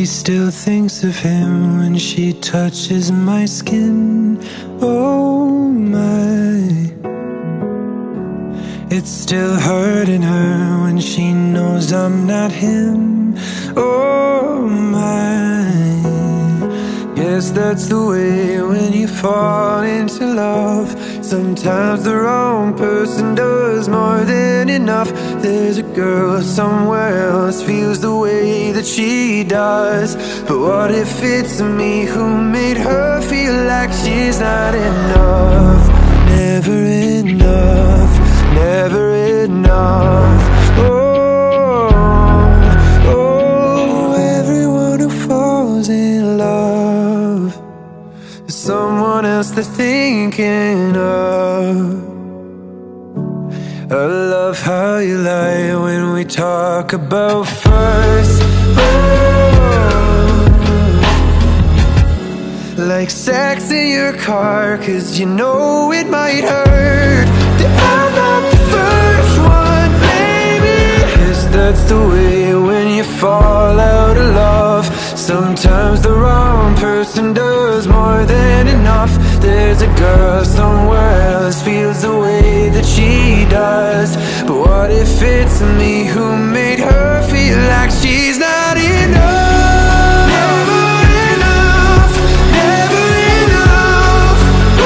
She still thinks of him when she touches my skin. Oh my, it's still hurting her when she knows I'm not him. Oh my, guess that's the way when you fall into love. Sometimes the wrong person does more than enough. There's a girl somewhere else feels the way that she does. But what if it's me who made her feel like she's not enough? Never enough, never enough. Oh, everyone who falls in love, there's someone else they're thinking of. I love how you lie when we talk about first. Like sex in your car, 'cause you know it might hurt. That I'm not the first one, baby. Guess that's the way when you fall out of love. Sometimes the wrong person does more than enough. There's a girl somewhere else feels the way that she does. But what if it's me who made her feel like she's not enough? Never enough, never enough.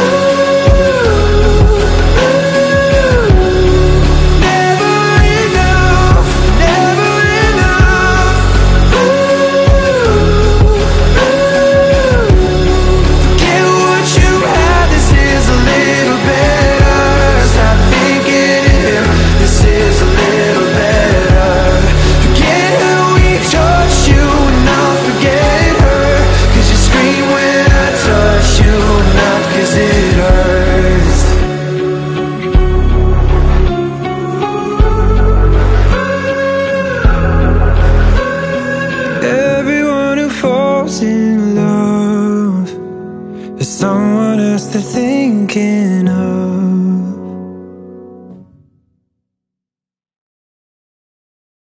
Ooh, never enough, never enough. Forget what you had, this is a little better. Stop thinking of him, this is a little better. Forget who we trust you and I'll forget her. 'Cause you scream when I touch you, not 'cause it hurts. Everyone who falls in love, there's someone else they're thinking of.